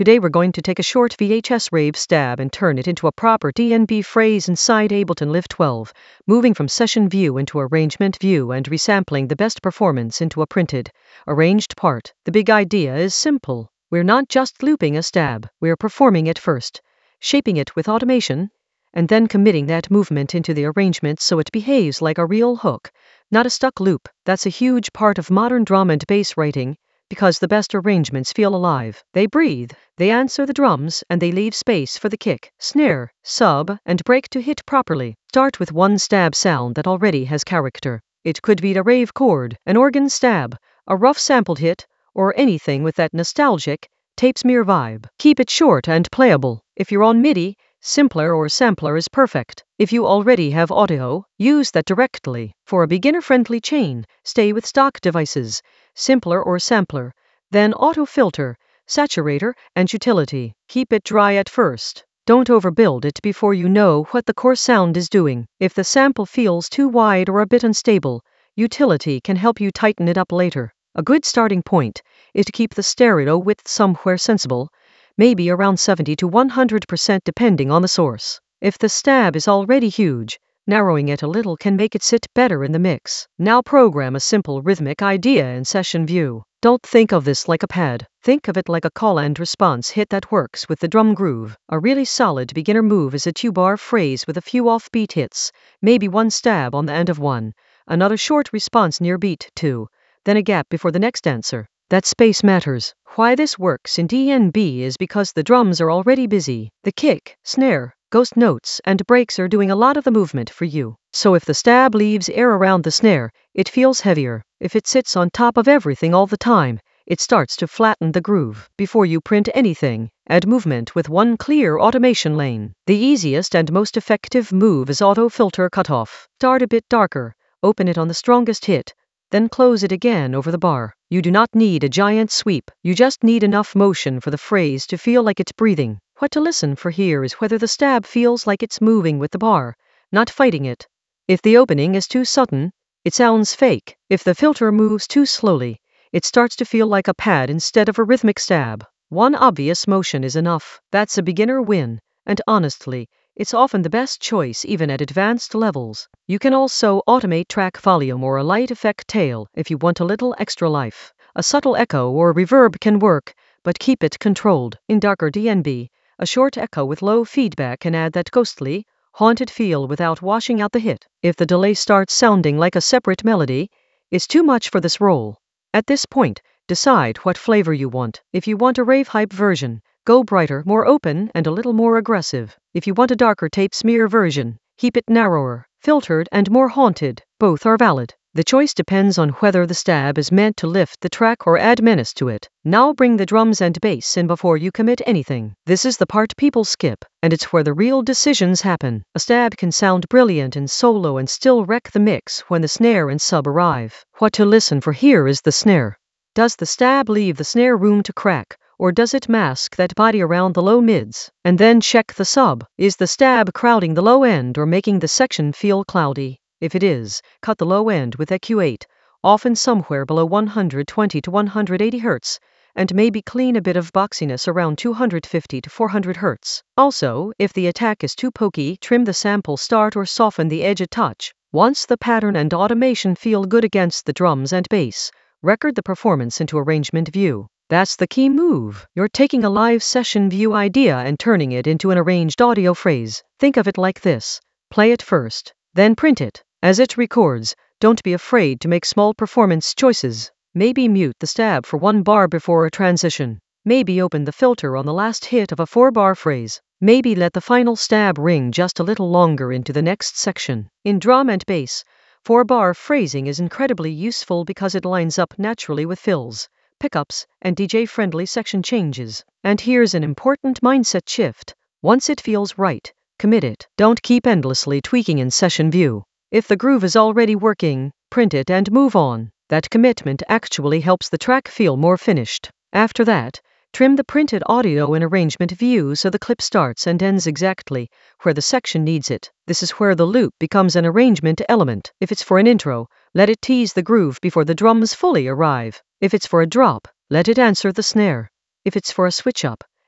Today we're going to take a short VHS rave stab and turn it into a proper DNB phrase inside Ableton Live 12, moving from session view into arrangement view and resampling the best performance into a printed, arranged part. The big idea is simple. We're not just looping a stab, we're performing it first, shaping it with automation, and then committing that movement into the arrangement so it behaves like a real hook, not a stuck loop. That's a huge part of modern drum and bass writing, because the best arrangements feel alive. They breathe, they answer the drums, and they leave space for the kick, snare, sub, and break to hit properly. Start with one stab sound that already has character. It could be a rave chord, an organ stab, a rough sampled hit, or anything with that nostalgic, tape smear vibe. Keep it short and playable. If you're on MIDI, simpler or sampler is perfect. If you already have audio, use that directly. For a beginner-friendly chain, stay with stock devices, simpler or sampler, then auto filter, saturator, and utility. Keep it dry at first. Don't overbuild it before you know what the core sound is doing. If the sample feels too wide or a bit unstable, utility can help you tighten it up later. A good starting point is to keep the stereo width somewhere sensible, maybe around 70 to 100% depending on the source. If the stab is already huge, narrowing it a little can make it sit better in the mix. Now program a simple rhythmic idea in session view. Don't think of this like a pad. Think of it like a call and response hit that works with the drum groove. A really solid beginner move is a 2-bar phrase with a few offbeat hits, maybe one stab on the end of one, another short response near beat 2, then a gap before the next answer. That space matters. Why this works in DNB is because the drums are already busy. The kick, snare, ghost notes, and breaks are doing a lot of the movement for you. So if the stab leaves air around the snare, it feels heavier. If it sits on top of everything all the time, it starts to flatten the groove. Before you print anything, add movement with one clear automation lane. The easiest and most effective move is auto filter cutoff. Start a bit darker, open it on the strongest hit, then close it again over the bar. You do not need a giant sweep, you just need enough motion for the phrase to feel like it's breathing. What to listen for here is whether the stab feels like it's moving with the bar, not fighting it. If the opening is too sudden, it sounds fake. If the filter moves too slowly, it starts to feel like a pad instead of a rhythmic stab. One obvious motion is enough. That's a beginner win, and honestly, it's often the best choice even at advanced levels. You can also automate track volume or a light effect tail if you want a little extra life. A subtle echo or reverb can work, but keep it controlled. In darker DNB, a short echo with low feedback can add that ghostly, haunted feel without washing out the hit. If the delay starts sounding like a separate melody, it's too much for this role. At this point, decide what flavor you want. If you want a rave hype version, go brighter, more open, and a little more aggressive. If you want a darker tape smear version, keep it narrower, filtered, and more haunted. Both are valid. The choice depends on whether the stab is meant to lift the track or add menace to it. Now bring the drums and bass in before you commit anything. This is the part people skip, and it's where the real decisions happen. A stab can sound brilliant in solo and still wreck the mix when the snare and sub arrive. What to listen for here is the snare. Does the stab leave the snare room to crack, or does it mask that body around the low mids? And then check the sub. Is the stab crowding the low end or making the section feel cloudy? If it is, cut the low end with EQ8, often somewhere below 120 to 180 Hz, and maybe clean a bit of boxiness around 250 to 400 Hz. Also, if the attack is too pokey, trim the sample start or soften the edge a touch. Once the pattern and automation feel good against the drums and bass, record the performance into arrangement view. That's the key move. You're taking a live session view idea and turning it into an arranged audio phrase. Think of it like this. Play it first, then print it. As it records, don't be afraid to make small performance choices. Maybe mute the stab for 1 bar before a transition. Maybe open the filter on the last hit of a 4-bar phrase. Maybe let the final stab ring just a little longer into the next section. In drum and bass, 4-bar phrasing is incredibly useful because it lines up naturally with fills, pickups, and DJ-friendly section changes. And here's an important mindset shift. Once it feels right, commit it. Don't keep endlessly tweaking in session view. If the groove is already working, print it and move on. That commitment actually helps the track feel more finished. After that, trim the printed audio in arrangement view so the clip starts and ends exactly where the section needs it. This is where the loop becomes an arrangement element. If it's for an intro, let it tease the groove before the drums fully arrive. If it's for a drop, let it answer the snare. If it's for a switch up,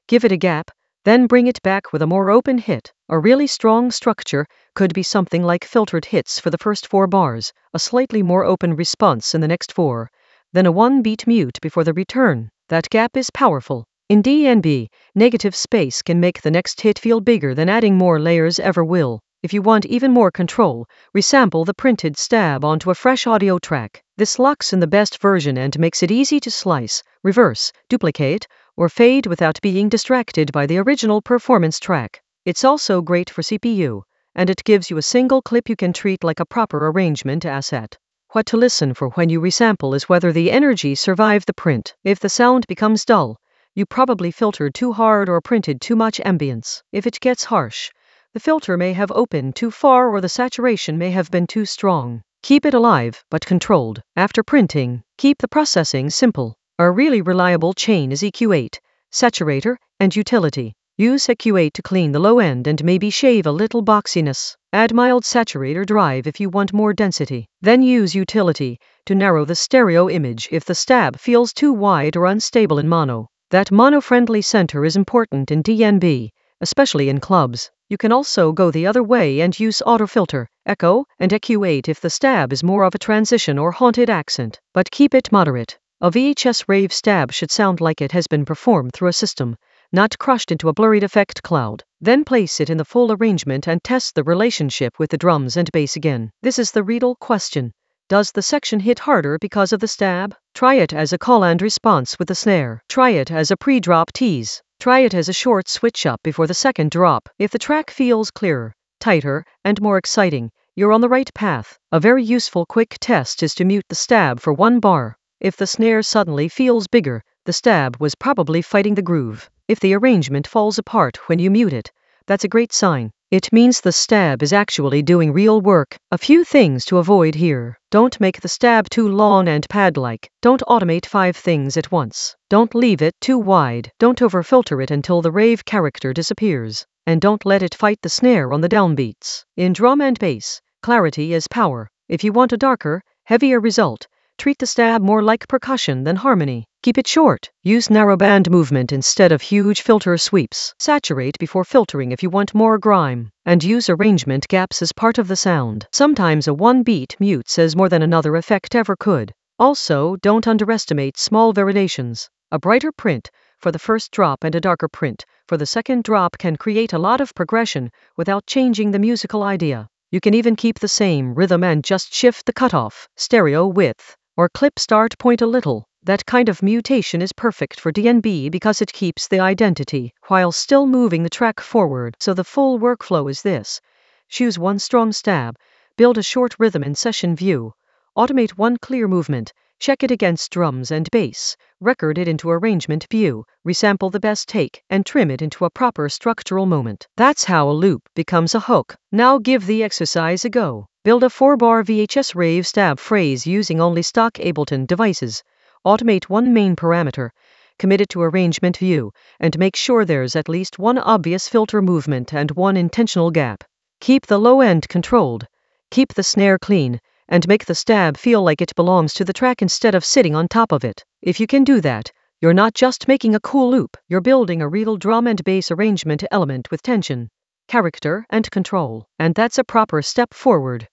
Give it a gap, then bring it back with a more open hit. A really strong structure could be something like filtered hits for the first 4 bars, a slightly more open response in the next 4, then a 1-beat mute before the return. That gap is powerful. In D&B, negative space can make the next hit feel bigger than adding more layers ever will. If you want even more control, resample the printed stab onto a fresh audio track. This locks in the best version and makes it easy to slice, reverse, duplicate, or fade without being distracted by the original performance track. It's also great for CPU, and it gives you a single clip you can treat like a proper arrangement asset. What to listen for when you resample is whether the energy survived the print. If the sound becomes dull, you probably filtered too hard or printed too much ambience. If it gets harsh, the filter may have opened too far or the saturation may have been too strong. Keep it alive, but controlled. After printing, keep the processing simple. A really reliable chain is EQ8, saturator, and utility. Use EQ8 to clean the low end and maybe shave a little boxiness. Add mild saturator drive if you want more density. Then use utility to narrow the stereo image if the stab feels too wide or unstable in mono. That mono-friendly center is important in D&B, especially in clubs. You can also go the other way and use autofilter, echo, and EQ8 if the stab is more of a transition or haunted accent, but keep it moderate. A VHS rave stab should sound like it has been performed through a system, not crushed into a blurred effect cloud. Then place it in the full arrangement and test the relationship with the drums and bass again. This is the riddle question. Does the section hit harder because of the stab? Try it as a call and response with the snare. Try it as a pre-drop tease. Try it as a short switch up before the second drop. If the track feels clearer, tighter, and more exciting, you're on the right path. A very useful quick test is to mute the stab for 1 bar. If the snare suddenly feels bigger, the stab was probably fighting the groove. If the arrangement falls apart when you mute it, that's a great sign. It means the stab is actually doing real work. A few things to avoid here. Don't make the stab too long and pad-like. Don't automate 5 things at once. Don't leave it too wide. Don't overfilter it until the rave character disappears. And don't let it fight the snare on the downbeats. In drum and bass, clarity is power. If you want a darker, heavier result, treat the stab more like percussion than harmony. Keep it short. Use narrowband movement instead of huge filter sweeps. Saturate before filtering if you want more grime. And use arrangement gaps as part of the sound. Sometimes a 1-beat mute says more than another effect ever could. Also, don't underestimate small variations. A brighter print for the first drop and a darker print for the second drop can create a lot of progression without changing the musical idea. You can even keep the same rhythm and just shift the cutoff, stereo width, or clip start point a little. That kind of mutation is perfect for D&B because it keeps the identity while still moving the track forward. So the full workflow is this. Choose 1 strong stab, build a short rhythm in session view, automate 1 clear movement, check it against drums and bass, record it into arrangement view, resample the best take, and trim it into a proper structural moment. That's how a loop becomes a hook. Now give the exercise a go. Build a 4-bar VHS rave stab phrase using only stock Ableton devices. Automate 1 main parameter, commit it to arrangement view, and make sure there's at least 1 obvious filter movement and 1 intentional gap. Keep the low end controlled, keep the snare clean, and make the stab feel like it belongs to the track instead of sitting on top of it. If you can do that, you're not just making a cool loop, you're building a real drum and bass arrangement element with tension, character, and control. And that's a proper step forward.